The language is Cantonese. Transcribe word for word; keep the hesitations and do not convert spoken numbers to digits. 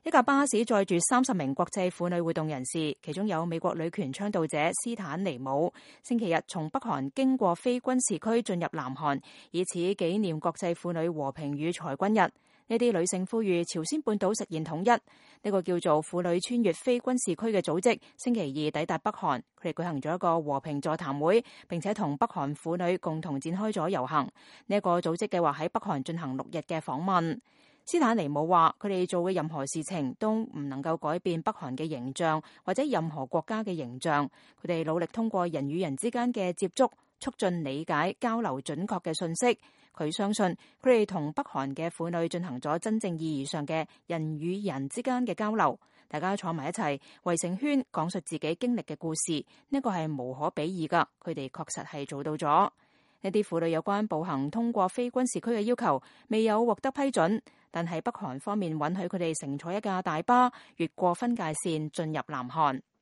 一架巴士載住三十名國際婦女活動人士，其中有美國女權倡導者斯坦尼姆。星期日從北韓經過非軍事區進入南韓，以此紀念國際婦女和平與裁軍日。呢啲女性呼籲朝鮮半島實現統一。呢個叫做婦女穿越非軍事區嘅組織，星期二抵達北韓，佢哋舉行咗一個和平座談會，並且同北韓婦女共同展開咗遊行。呢一個組織計劃喺北韓進行六日嘅訪問。斯坦尼姆話：佢哋做嘅任何事情都唔能夠改變北韓嘅形象，或者任何國家嘅形象。佢哋努力通過人與人之間嘅接觸，促進理解、交流準確嘅信息。佢相信佢哋同北韓嘅婦女進行咗真正意義上嘅人與人之間嘅交流。大家坐埋一齊圍成圈，講述自己經歷嘅故事，呢個係無可比擬噶。佢哋確實係做到咗。呢啲婦女有關步行通過非軍事區嘅要求未有獲得批准，但係北韓方面允許佢哋乘坐一架大巴越過分界線進入南韓。